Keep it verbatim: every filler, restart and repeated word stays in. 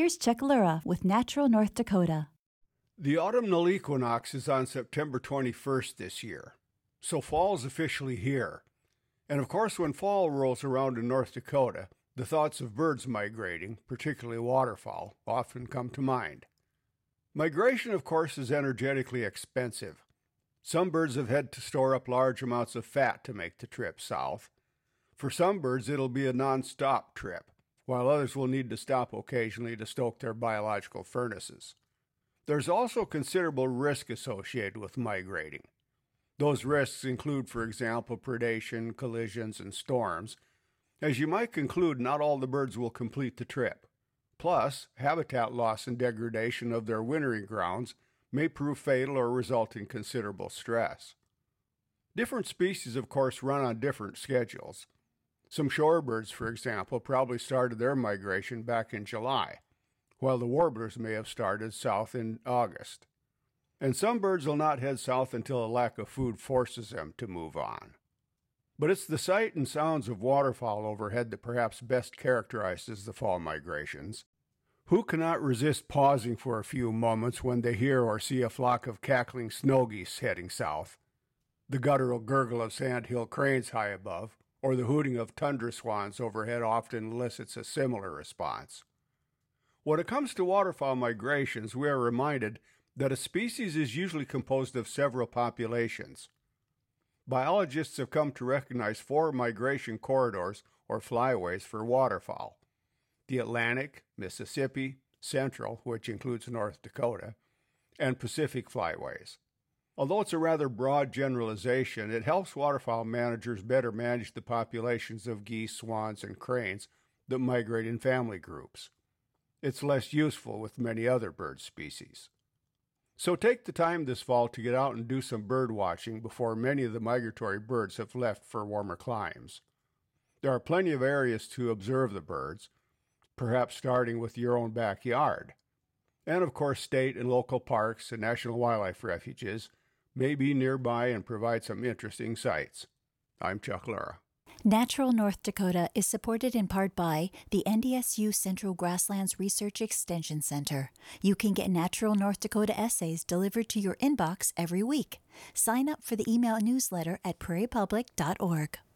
Here's Chuck Lura with Natural North Dakota. The autumnal equinox is on September twenty-first this year, so fall is officially here. And of course, when fall rolls around in North Dakota, the thoughts of birds migrating, particularly waterfowl, often come to mind. Migration, of course, is energetically expensive. Some birds have had to store up large amounts of fat to make the trip south. For some birds, it'll be a non-stop trip, while others will need to stop occasionally to stoke their biological furnaces. There's also considerable risk associated with migrating. Those risks include, for example, predation, collisions, and storms. As you might conclude, not all the birds will complete the trip. Plus, habitat loss and degradation of their wintering grounds may prove fatal or result in considerable stress. Different species, of course, run on different schedules. Some shorebirds, for example, probably started their migration back in July, while the warblers may have started south in August. And some birds will not head south until a lack of food forces them to move on. But it's the sight and sounds of waterfowl overhead that perhaps best characterizes the fall migrations. Who cannot resist pausing for a few moments when they hear or see a flock of cackling snow geese heading south, the guttural gurgle of sandhill cranes high above, or the hooting of tundra swans overhead often elicits a similar response. When it comes to waterfowl migrations, we are reminded that a species is usually composed of several populations. Biologists have come to recognize four migration corridors or flyways for waterfowl: the Atlantic, Mississippi, Central, which includes North Dakota, and Pacific flyways. Although it's a rather broad generalization, it helps waterfowl managers better manage the populations of geese, swans, and cranes that migrate in family groups. It's less useful with many other bird species. So take the time this fall to get out and do some bird watching before many of the migratory birds have left for warmer climes. There are plenty of areas to observe the birds, perhaps starting with your own backyard. And of course, state and local parks and national wildlife refuges may be nearby and provide some interesting sights. I'm Chuck Lura. Natural North Dakota is supported in part by the N D S U Central Grasslands Research Extension Center. You can get Natural North Dakota essays delivered to your inbox every week. Sign up for the email newsletter at prairie public dot org.